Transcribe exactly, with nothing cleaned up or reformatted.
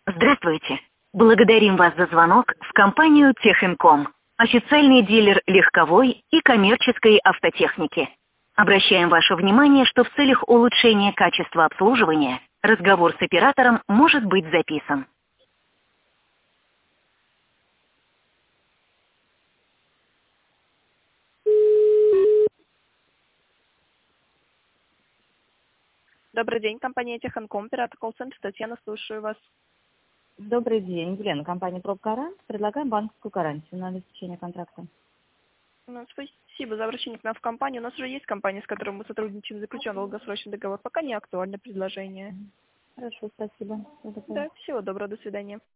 Здравствуйте. Благодарим вас за звонок в компанию Техинком, официальный дилер легковой и коммерческой автотехники. Обращаем ваше внимание, что в целях улучшения качества обслуживания разговор с оператором может быть записан. Добрый день, компания Техинком, оператор колл-центр, Татьяна, слушаю вас. Добрый день, Елена, компания «Пробгарант». Предлагаем банковскую гарантию на обеспечение контракта. Ну, спасибо за обращение к нам в компанию. У нас уже есть компания, с которой мы сотрудничаем, заключен долгосрочный договор. Пока не актуально предложение. Хорошо, спасибо. Да, всего доброго, до свидания.